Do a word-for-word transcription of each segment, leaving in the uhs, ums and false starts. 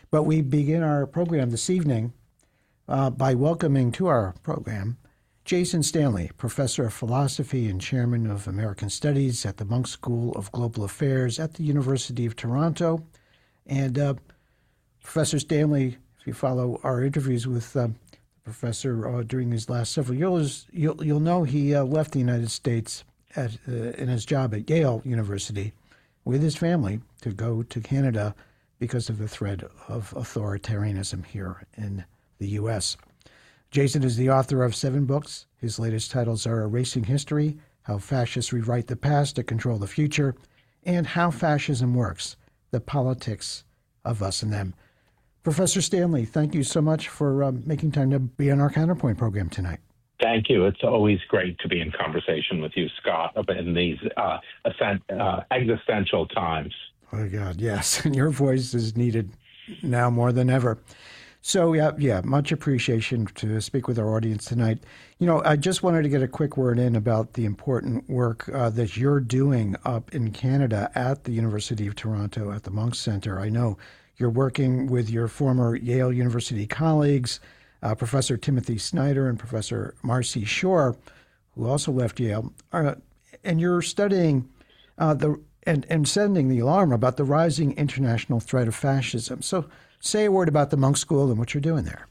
But we begin our program this evening uh, by welcoming to our program Jason Stanley, professor of philosophy and chairman of American Studies at the Munk School of Global Affairs at the University of Toronto. And uh, Professor Stanley, if you follow our interviews with uh, the professor uh, during these last several years, you'll, you'll know he uh, left the United States at, uh, in his job at Yale University with his family to go to Canada because of the threat of authoritarianism here in the U S. Jason is the author of seven books. His latest titles are Erasing History, How Fascists Rewrite the Past to Control the Future, and How Fascism Works, The Politics of Us and Them. Professor Stanley, thank you so much for um, making time to be on our Counterpoint program tonight. Thank you. It's always great to be in conversation with you, Scott, in these uh, uh, existential times. Oh, God, yes. And your voice is needed now more than ever. So, yeah, yeah, much appreciation to speak with our audience tonight. You know, I just wanted to get a quick word in about the important work uh, that you're doing up in Canada at the University of Toronto at the Munk Center. I know you're working with your former Yale University colleagues, uh, Professor Timothy Snyder and Professor Marcy Shore, who also left Yale, uh, and you're studying uh, the And, and sending the alarm about the rising international threat of fascism. So say a word about the Munk School and what you're doing there.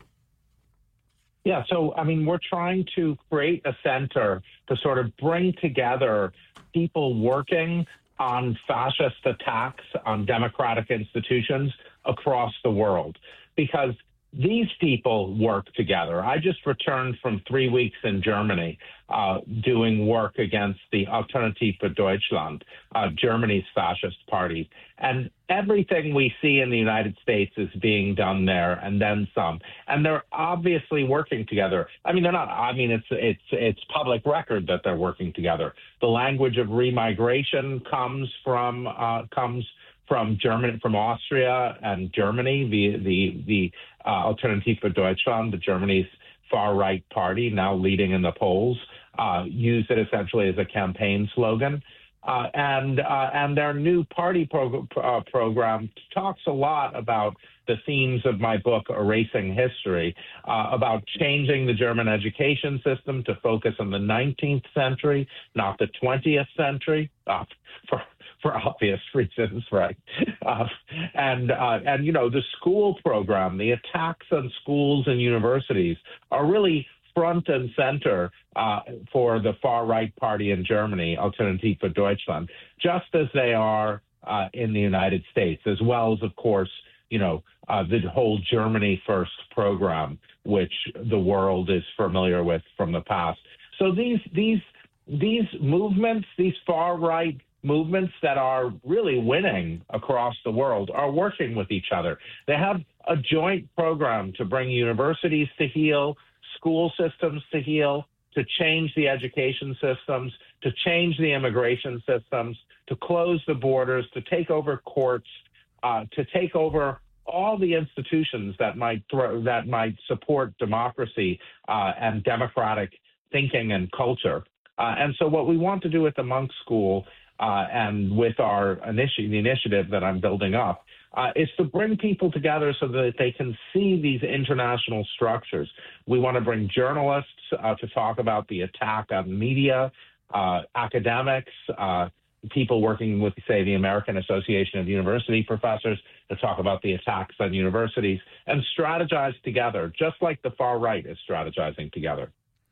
Yeah, so, I mean, we're trying to create a center to sort of bring together people working on fascist attacks on democratic institutions across the world, because these people work together. I just returned from three weeks in Germany uh, doing work against the Alternative für Deutschland, uh, Germany's fascist party. And everything we see in the United States is being done there and then some. And they're obviously working together. I mean, they're not, I mean, it's, it's, it's public record that they're working together. The language of remigration comes from, uh, comes from Germany, from Austria and Germany, the the the uh, Alternative für Deutschland, the Germany's far-right party, now leading in the polls, uh, used it essentially as a campaign slogan. Uh, and uh, and their new party prog- uh, program talks a lot about the themes of my book, Erasing History, uh, about changing the German education system to focus on the nineteenth century, not the twentieth century, uh, for for obvious reasons, right? Uh, and, uh, and, you know, the school program, the attacks on schools and universities are really front and center uh, for the far-right party in Germany, Alternative für Deutschland, just as they are uh, in the United States, as well as, of course, you know, uh, the whole Germany First program, which the world is familiar with from the past. So these these these movements, these far-right movements that are really winning across the world are working with each other. They have a joint program to bring universities to heel, school systems to heel, to change the education systems, to change the immigration systems, to close the borders, to take over courts, uh, to take over all the institutions that might throw, that might support democracy uh, and democratic thinking and culture. Uh, and so what we want to do at the Munk School Uh, and with our initi- the initiative that I'm building up, uh, is to bring people together so that they can see these international structures. We want to bring journalists uh, to talk about the attack on media, uh, academics, uh, people working with, say, the American Association of University Professors to talk about the attacks on universities and strategize together, just like the far right is strategizing together.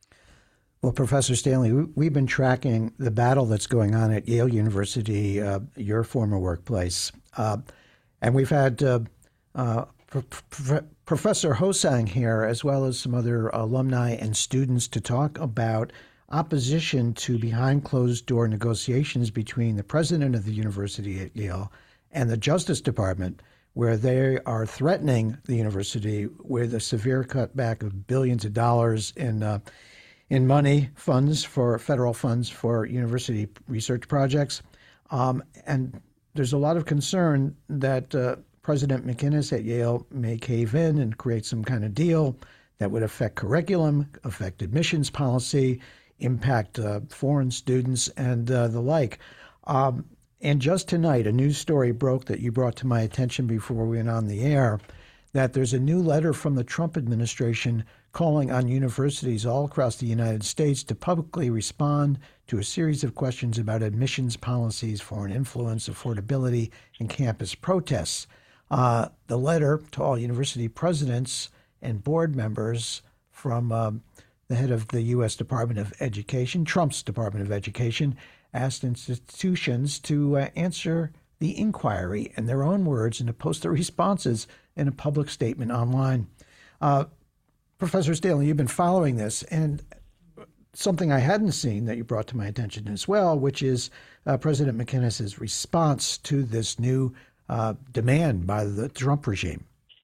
Well, Professor Stanley, we've been tracking the battle that's going on at Yale University, uh, your former workplace. Uh, and we've had uh, uh, Pro- Pro- Professor Hosang here, as well as some other alumni and students, to talk about opposition to behind-closed-door negotiations between the president of the university at Yale and the Justice Department, where they are threatening the university with a severe cutback of billions of dollars in uh, in money, funds for federal funds for university research projects. Um, and there's a lot of concern that uh, President McInnes at Yale may cave in and create some kind of deal that would affect curriculum, affect admissions policy, impact uh, foreign students, and uh, the like. Um, and just tonight, a news story broke that you brought to my attention before we went on the air, that there's a new letter from the Trump administration calling on universities all across the United States to publicly respond to a series of questions about admissions policies, foreign influence, affordability, and campus protests. Uh, the letter to all university presidents and board members from um, the head of the U S Department of Education, Trump's Department of Education, asked institutions to uh, answer the inquiry in their own words and to post their responses in a public statement online. Uh, Professor Stanley, you've been following this, and something I hadn't seen that you brought to my attention as well, which is uh, President McInnes's response to this new uh, demand by the Trump regime.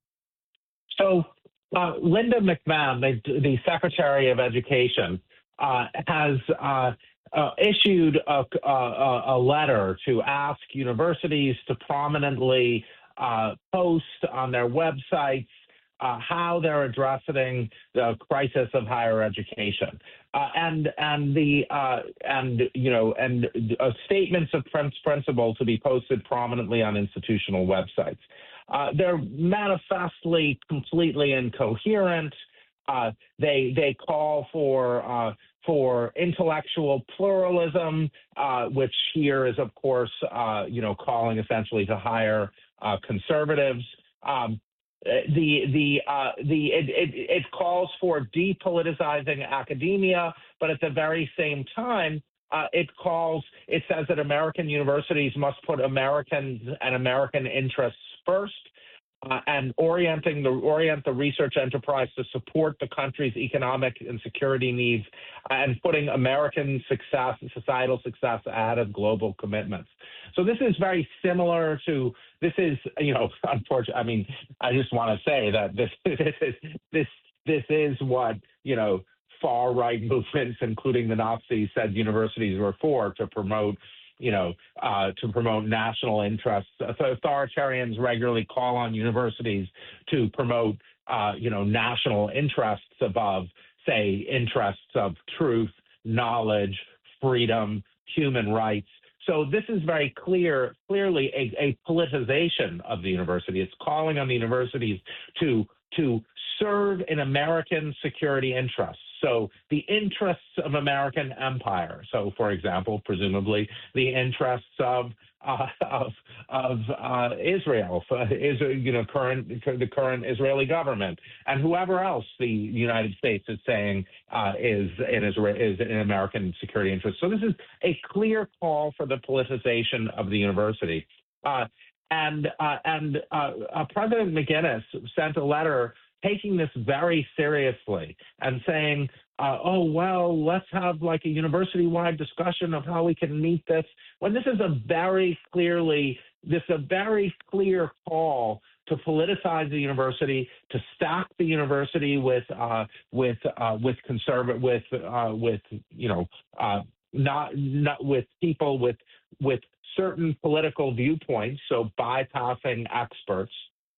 So uh, Linda McMahon, the, the Secretary of Education, uh, has uh, uh, issued a, a, a letter to ask universities to prominently uh, post on their websites Uh, how they're addressing the crisis of higher education, uh, and and the uh, and you know and uh, statements of principle to be posted prominently on institutional websites. Uh, they're manifestly completely incoherent. Uh, they they call for uh, for intellectual pluralism, uh, which here is of course uh, you know calling essentially to hire uh, conservatives. Um, The the uh, the it, it, it calls for depoliticizing academia, but at the very same time, uh, it calls it says that American universities must put Americans and American interests first, uh, and orienting the orient the research enterprise to support the country's economic and security needs, and putting American success, societal success ahead of global commitments. So this is very similar to this is you know unfortunately. I mean, I just want to say that this this is this this is what you know far right movements, including the Nazis, said universities were for, to promote you know uh, to promote national interests. So authoritarians regularly call on universities to promote uh, you know national interests above, say, interests of truth, knowledge, freedom, human rights. So this is very clear, clearly a, a politicization of the university. It's calling on the universities to to serve in American security interests. So the interests of American empire. So, for example, presumably the interests of uh, of of uh, Israel, is you know current the current Israeli government, and whoever else the United States is saying uh, is in Israel is in American security interests. So this is a clear call for the politicization of the university. Uh, and uh, and uh, uh, President McInnes sent a letter taking this very seriously and saying, uh, oh, well, let's have like a university-wide discussion of how we can meet this. When this is a very clearly, this is a very clear call to politicize the university, to stack the university with uh, with uh, with conservative, with uh, with you know uh, not not with people with with certain political viewpoints, so bypassing experts.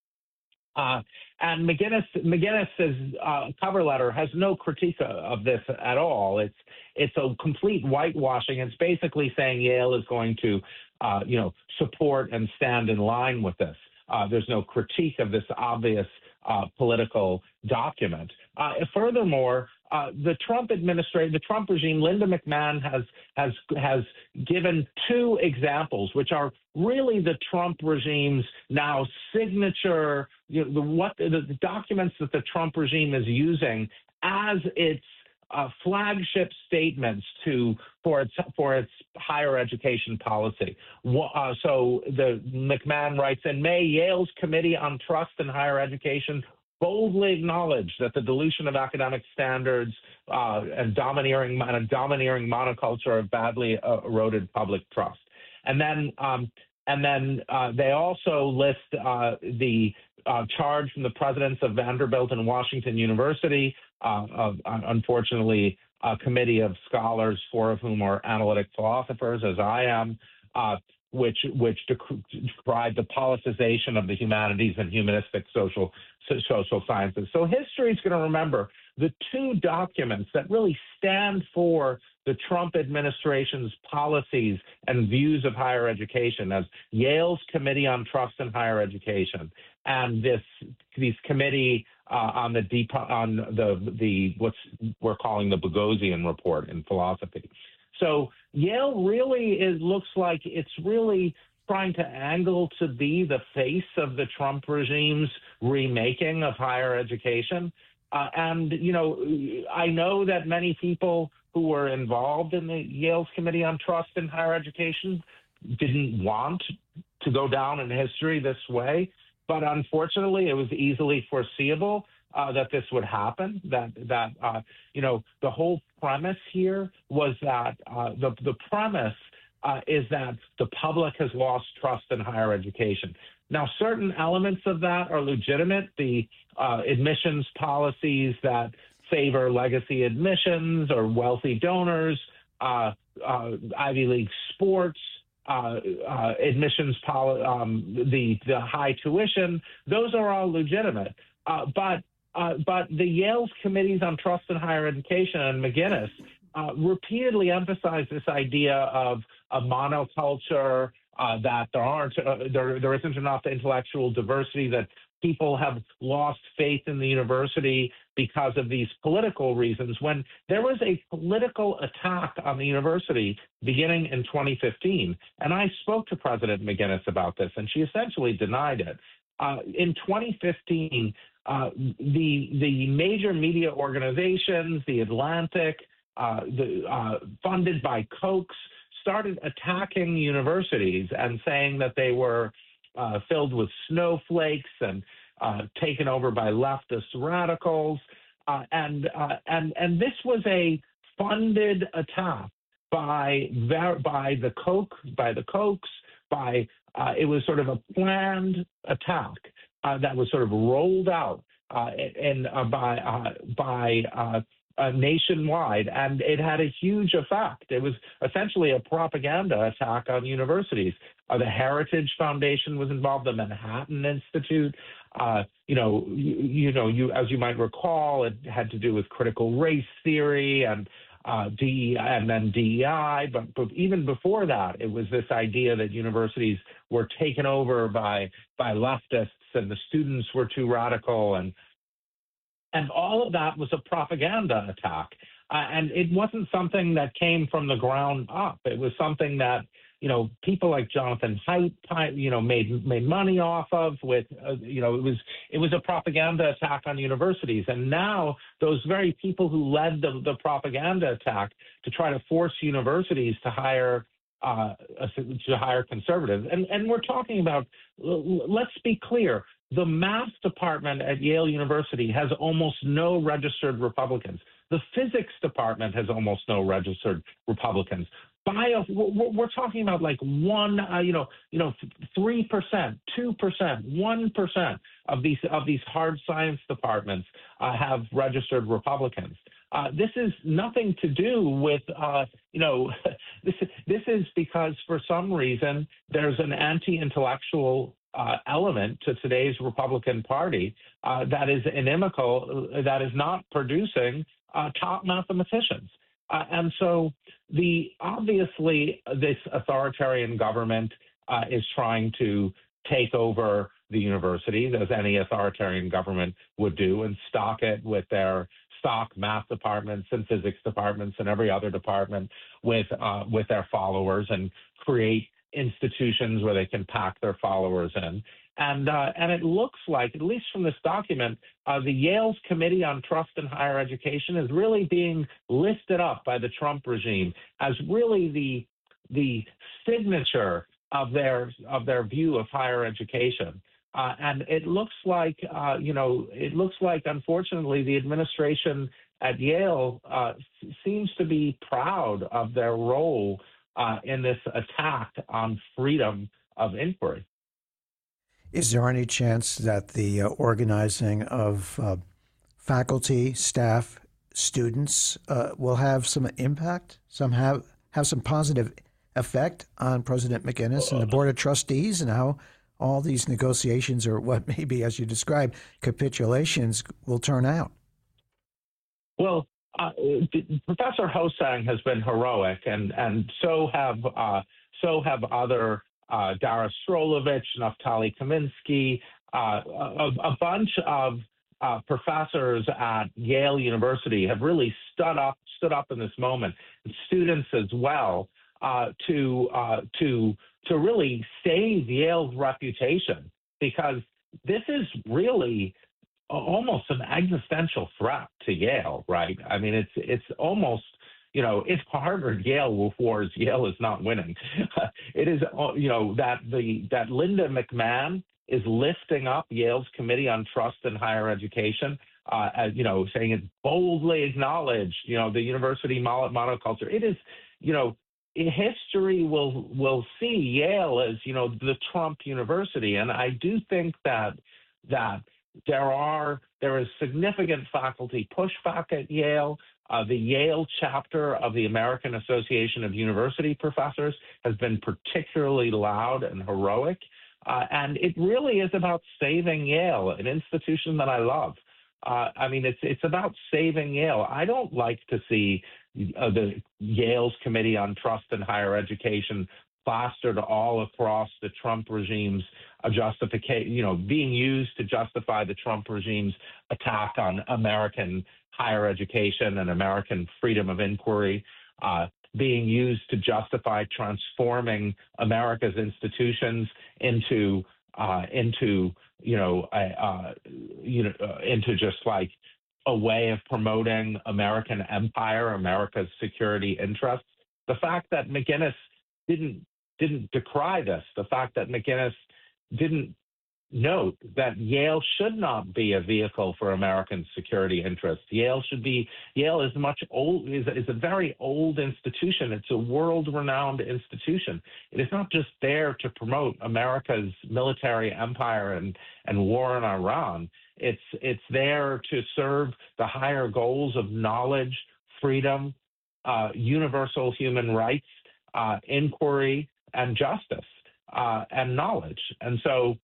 Uh, and McInnes, McInnes's uh, cover letter has no critique of this at all. It's it's a complete whitewashing. It's basically saying Yale is going to, uh, you know, support and stand in line with this. Uh, there's no critique of this obvious uh, political document. Uh, furthermore, uh, the Trump administration, the Trump regime, Linda McMahon has has has given two examples, which are really the Trump regime's now signature, you know, the what the, the documents that the Trump regime is using as its uh, flagship statements to for its for its higher education policy. Uh, so the McMahon writes, in May, Yale's Committee on Trust in Higher Education boldly acknowledged that the dilution of academic standards uh, and domineering and a domineering monoculture have badly uh, eroded public trust. And then um, and then uh, they also list uh, the uh, charge from the presidents of Vanderbilt and Washington University, uh, of, unfortunately, a committee of scholars, four of whom are analytic philosophers, as I am, uh, which which decried the politicization of the humanities and humanistic social social sciences. So history is going to remember the two documents that really stand for the Trump administration's policies and views of higher education as Yale's Committee on Trust in Higher Education and this these committee uh, on the deep on the the what's we're calling the Boghossian report in philosophy. So Yale really is looks like it's really trying to angle to be the face of the Trump regime's remaking of higher education. Uh, and, you know, I know that many people who were involved in the Yale's Committee on Trust in Higher Education didn't want to go down in history this way. But unfortunately, it was easily foreseeable uh, that this would happen, that, that uh, you know, the whole premise here was that uh, the, the premise uh, is that the public has lost trust in higher education. Now, certain elements of that are legitimate. The uh, admissions policies that favor legacy admissions or wealthy donors, uh, uh, Ivy League sports, uh, uh, admissions, poli- um, the the high tuition, those are all legitimate. Uh, but uh, but the Yale's Committees on Trust in Higher Education and McGinnis uh, repeatedly emphasized this idea of a monoculture. Uh, that there aren't, uh, there, there isn't enough intellectual diversity, that people have lost faith in the university because of these political reasons. When there was a political attack on the university beginning in twenty fifteen, and I spoke to President McGinnis about this, and she essentially denied it. Uh, in twenty fifteen, uh, the the major media organizations, the Atlantic, uh, the uh, funded by Koch, started attacking universities and saying that they were uh, filled with snowflakes and uh, taken over by leftist radicals. Uh, and, uh, and, and this was a funded attack by, by the Koch, by the Kochs, by, uh, it was sort of a planned attack uh, that was sort of rolled out uh, and uh, by, uh, by uh, Uh, nationwide, and it had a huge effect. It was essentially a propaganda attack on universities. Uh, the Heritage Foundation was involved, the Manhattan Institute. Uh, you know, you, you know, you as you might recall, it had to do with critical race theory and uh, D E I, and then D E I. But, but even before that, it was this idea that universities were taken over by by leftists, and the students were too radical, and And all of that was a propaganda attack. Uh, and it wasn't something that came from the ground up. It was something that, you know, people like Jonathan Haidt, you know, made made money off of with, uh, you know, it was it was a propaganda attack on universities. And now those very people who led the, the propaganda attack to try to force universities to hire uh, to hire conservatives. And, and we're talking about, let's be clear, the math department at Yale University has almost no registered Republicans. The physics department has almost no registered Republicans. Bio, we're talking about like one, uh, you know, you know, three percent, two percent, one percent of these of these hard science departments uh, have registered Republicans. Uh, this is nothing to do with, uh, you know, this this is because for some reason there's an anti-intellectual Uh, element to today's Republican Party uh, that is inimical, uh, that is not producing uh, top mathematicians. Uh, and so the obviously this authoritarian government uh, is trying to take over the universities, as any authoritarian government would do, and stock it with their stock math departments and physics departments and every other department with uh, with their followers, and create institutions where they can pack their followers in. And uh, and it looks like, at least from this document, uh, the Yale's Committee on Trust in Higher Education is really being lifted up by the Trump regime as really the the signature of their of their view of higher education. Uh, and it looks like, uh, you know, it looks like, unfortunately, the administration at Yale uh, seems to be proud of their role Uh, in this attack on freedom of inquiry. Is there any chance that the uh, organizing of uh, faculty, staff, students uh, will have some impact, some have, have some positive effect on President McGinnis and the Board of Trustees, and how all these negotiations, or what maybe, as you described, capitulations, will turn out? Well, uh, Professor Hosang has been heroic, and and so have uh, so have other uh, Dara Strolovich, Naftali Kaminsky, uh, a, a bunch of uh, professors at Yale University have really stood up stood up in this moment, and students as well, uh, to uh, to to really save Yale's reputation, because this is really almost an existential threat to Yale, right? I mean, it's it's almost, you know, if Harvard-Yale wars, Yale is not winning. It is, you know, that the that Linda McMahon is lifting up Yale's Committee on Trust in Higher Education, uh, as, you know, saying it boldly acknowledged, you know, the university monoculture. It is, you know, history will will see Yale as, you know, the Trump University, and I do think that that. There are there is significant faculty pushback at Yale. Uh, the Yale chapter of the American Association of University Professors has been particularly loud and heroic, uh, and it really is about saving Yale, an institution that I love. Uh, I mean, it's it's about saving Yale. I don't like to see uh, the Yale's Committee on Trust in Higher Education plastered all across the Trump regime's uh, justification, you know, being used to justify the Trump regime's attack on American higher education and American freedom of inquiry, uh, being used to justify transforming America's institutions into uh, into you know a, uh, you know uh, into just like a way of promoting American empire, America's security interests. The fact that McGinnis didn't didn't decry this, the fact that McGinnis didn't note that Yale should not be a vehicle for American security interests. Yale should be, Yale is much old, is, is a very old institution. It's a world-renowned institution. It is not just there to promote America's military empire and, and war in Iran. It's, it's there to serve the higher goals of knowledge, freedom, uh, universal human rights, uh, inquiry, and justice, uh, and knowledge. And so,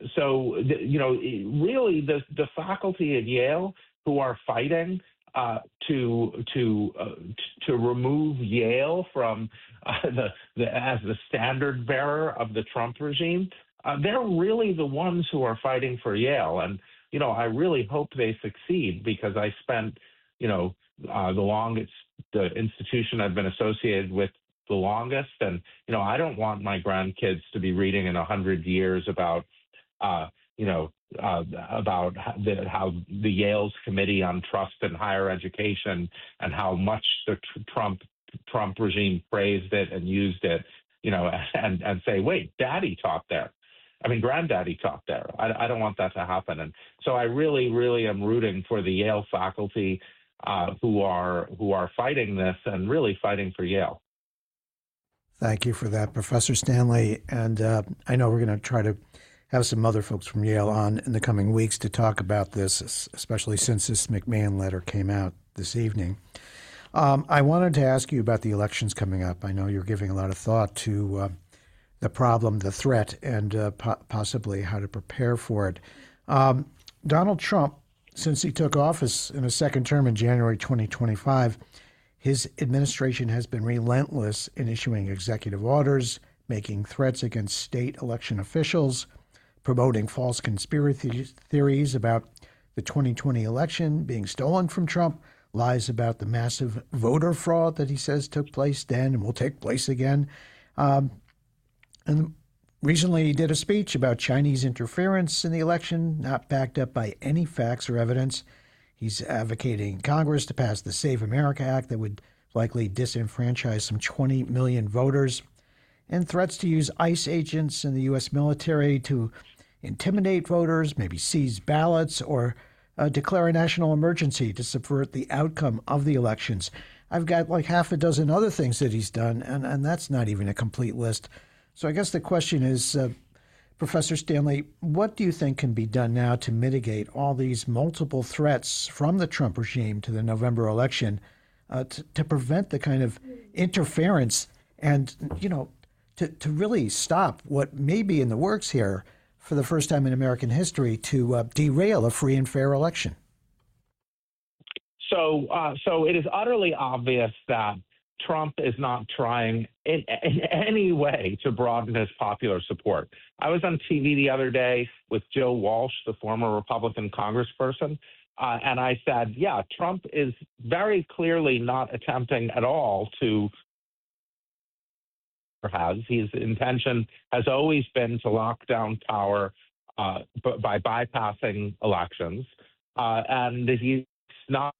so you know, really, the the faculty at Yale who are fighting uh, to to uh, to remove Yale from uh, the, the as the standard bearer of the Trump regime, uh, they're really the ones who are fighting for Yale. And you know, I really hope they succeed, because I spent, you know, uh, the longest the institution I've been associated with the longest. And, you know, I don't want my grandkids to be reading in a hundred years about, uh, you know, uh, about the, how the Yale's Committee on Trust in Higher Education and how much the tr- Trump Trump regime praised it and used it, you know, and, and say, wait, daddy taught there. I mean, granddaddy taught there. I, I don't want that to happen. And so I really, really am rooting for the Yale faculty uh, who are who are fighting this and really fighting for Yale. Thank you for that, Professor Stanley. And uh, I know we're going to try to have some other folks from Yale on in the coming weeks to talk about this, especially since this McMahon letter came out this evening. Um, I wanted to ask you about the elections coming up. I know you're giving a lot of thought to uh, the problem, the threat, and uh, po- possibly how to prepare for it. Um, Donald Trump, since he took office in a second term in January twenty twenty-five, his administration has been relentless in issuing executive orders, making threats against state election officials, promoting false conspiracy theories about the twenty twenty election being stolen from Trump, lies about the massive voter fraud that he says took place then and will take place again. Um, and recently he did a speech about Chinese interference in the election, not backed up by any facts or evidence. He's advocating Congress to pass the Save America Act that would likely disenfranchise some twenty million voters, and threats to use ICE agents in the U S military to intimidate voters, maybe seize ballots, or uh, declare a national emergency to subvert the outcome of the elections. I've got like half a dozen other things that he's done, and, and that's not even a complete list. So I guess the question is, uh, Professor Stanley, what do you think can be done now to mitigate all these multiple threats from the Trump regime to the November election uh, to, to prevent the kind of interference and, you know, to, to really stop what may be in the works here for the first time in American history to uh, derail a free and fair election? So so uh, so it is utterly obvious that Trump is not trying in, in any way to broaden his popular support. I was on T V the other day with Joe Walsh, the former Republican congressperson, uh, and I said, yeah, Trump is very clearly not attempting at all to, or has, his intention has always been to lock down power uh, b- by bypassing elections, uh, and he's not,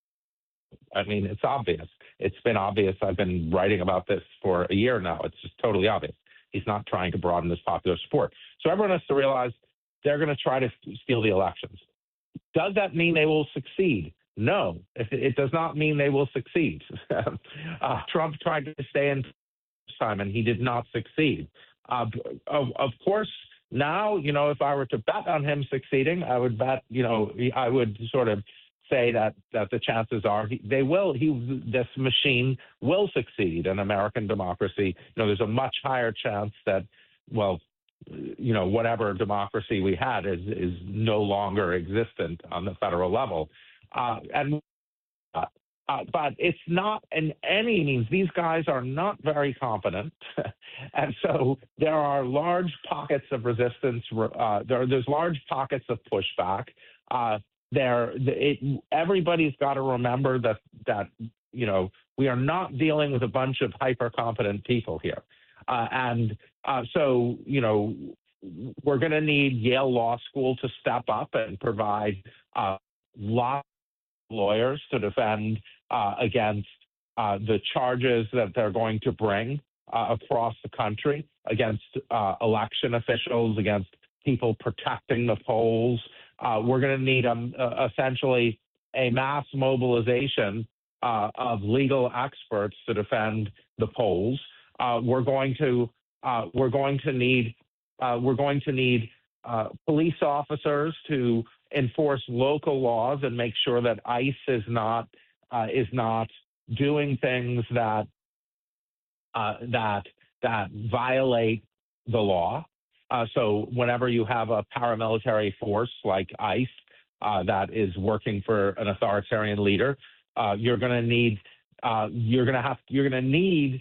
I mean, it's obvious. It's been obvious. I've been writing about this for a year now. It's just totally obvious. He's not trying to broaden his popular support. So everyone has to realize they're going to try to steal the elections. Does that mean they will succeed? No, it, it does not mean they will succeed. uh, Trump tried to stay in time, and he did not succeed. Uh, of, of course, now, you know, if I were to bet on him succeeding, I would bet, you know, I would sort of say that that the chances are he, they will. He this machine will succeed in American democracy. You know, there's a much higher chance that, well, you know, whatever democracy we had is is no longer existent on the federal level, uh, and uh, uh, but it's not in any means. These guys are not very confident, and so there are large pockets of resistance. Uh, there there's large pockets of pushback. Uh, There, it, everybody's got to remember that that you know we are not dealing with a bunch of hyper competent people here, uh, and uh, so you know we're going to need Yale Law School to step up and provide uh, lots of lawyers to defend uh, against uh, the charges that they're going to bring uh, across the country against uh, election officials, against people protecting the polls. Uh, we're going to need um, uh, essentially a mass mobilization uh, of legal experts to defend the polls. Uh, we're going to uh, we're going to need uh, we're going to need uh, police officers to enforce local laws and make sure that ICE is not uh, is not doing things that uh, that that violate the law. Uh, so whenever you have a paramilitary force like ICE uh, that is working for an authoritarian leader, uh, you're going to need uh, you're going to have you're going to need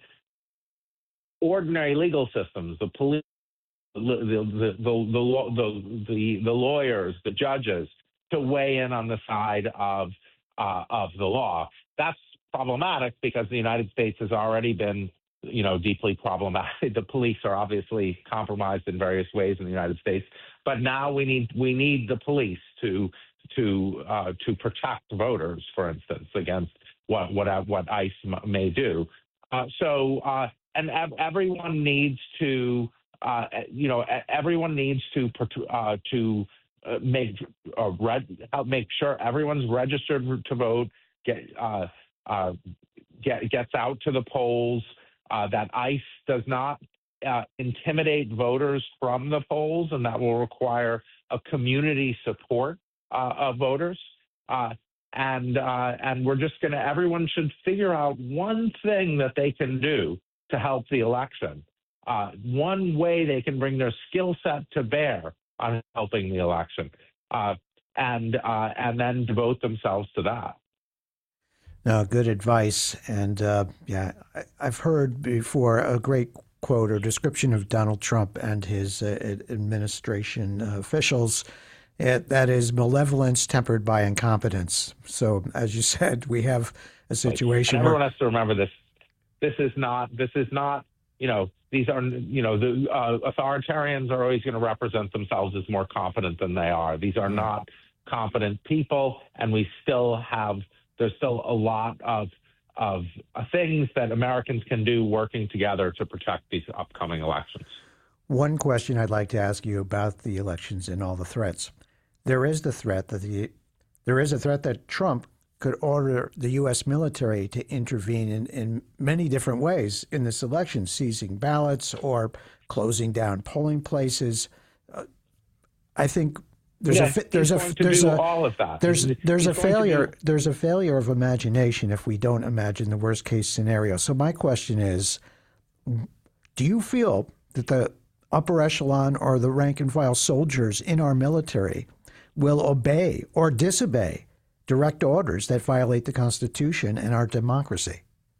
ordinary legal systems, the police, the the the the, the, the, the lawyers, the judges, to weigh in on the side of uh, of the law. That's problematic because the United States has already been, you know, deeply problematic. The police are obviously compromised in various ways in the United States, but now we need we need the police to to uh, to protect voters, for instance, against what what what ICE may do. Uh, so uh, and ev- everyone needs to uh, you know everyone needs to uh, to uh, make uh, red, make sure everyone's registered to vote, get uh, uh, get gets out to the polls. Uh, that ICE does not uh, intimidate voters from the polls, and that will require a community support uh, of voters. Uh, and uh, and we're just going to, everyone should figure out one thing that they can do to help the election. Uh, one way they can bring their skill set to bear on helping the election, uh, and uh, and then devote themselves to that. No, good advice. And uh, yeah, I, I've heard before a great quote or description of Donald Trump and his uh, administration uh, officials. It, that is malevolence tempered by incompetence. So, as you said, we have a situation. And everyone where, has to remember this. This is not. This is not. You know, these are. You know, the uh, authoritarians are always going to represent themselves as more competent than they are. These are not competent people, and we still have. There's still a lot of of uh, things that Americans can do working together to protect these upcoming elections. One question I'd like to ask you about the elections and all the threats. There is the threat that the there is a threat that Trump could order the U S military to intervene in, in many different ways in this election, seizing ballots or closing down polling places. Uh, I think. There's yes, a there's a there's a all of that. There's there's he's a failure do... there's a failure of imagination if we don't imagine the worst case scenario. So my question is, do you feel that the upper echelon or the rank and file soldiers in our military will obey or disobey direct orders that violate the Constitution and our democracy.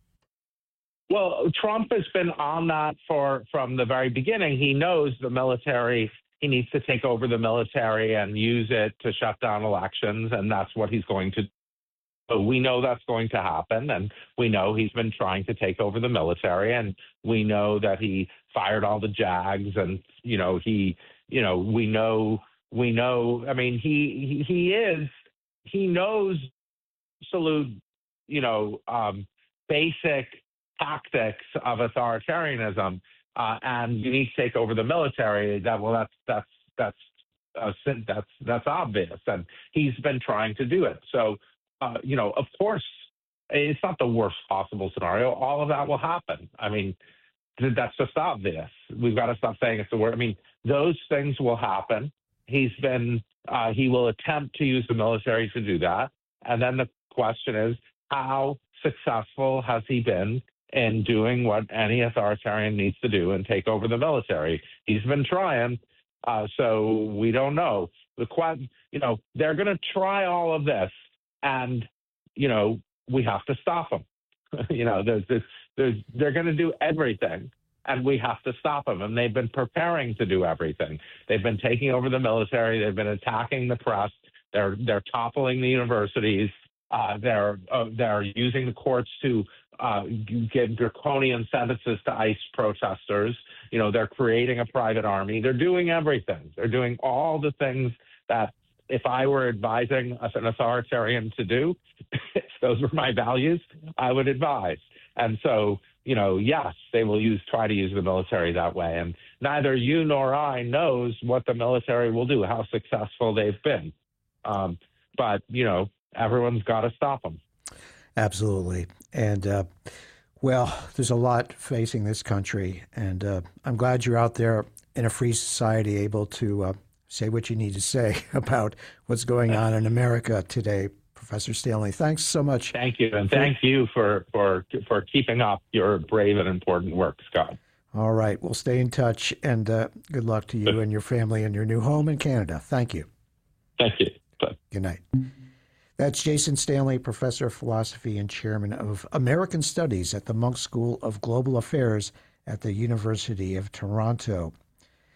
Well, Trump has been on that for from the very beginning. He knows the military. He needs to take over the military and use it to shut down elections, and that's what he's going to do. So we know that's going to happen, and we know he's been trying to take over the military, and we know that he fired all the JAGs, and you know he, you know, we know, we know. I mean, he he, he is he knows absolute, you know, um, basic tactics of authoritarianism, uh, and you need to take over the military. That well, that's that's that's uh, that's that's obvious, and he's been trying to do it. So. Uh, you know, of course, it's not the worst possible scenario. All of that will happen. I mean, that's just obvious. We've got to stop saying it's the worst. I mean, those things will happen. He's been, uh, he will attempt to use the military to do that. And then the question is, how successful has he been in doing what any authoritarian needs to do and take over the military? He's been trying. Uh, so we don't know. The question, you know, they're going to try all of this. And, you know, we have to stop them. you know, there's, there's, there's, they're going to do everything, and we have to stop them. And they've been preparing to do everything. They've been taking over the military. They've been attacking the press. They're they're toppling the universities. Uh, they're uh, they're using the courts to uh, give draconian sentences to ICE protesters. You know, they're creating a private army. They're doing everything. They're doing all the things that, if I were advising an authoritarian to do, if those were my values, I would advise. And so, you know, yes, they will use try to use the military that way. And neither you nor I knows what the military will do, how successful they've been. Um, but, you know, everyone's got to stop them. Absolutely. And, uh, well, there's a lot facing this country. And uh, I'm glad you're out there in a free society able to uh, say what you need to say about what's going on in America today, Professor Stanley. Thanks so much. Thank you, and thank you for for for keeping up your brave and important work, Scott. All right, we'll stay in touch, and uh, good luck to you and your family in your new home in Canada. Thank you. Thank you. Bye. Good night. That's Jason Stanley, Professor of Philosophy and Chairman of American Studies at the Munk School of Global Affairs at the University of Toronto.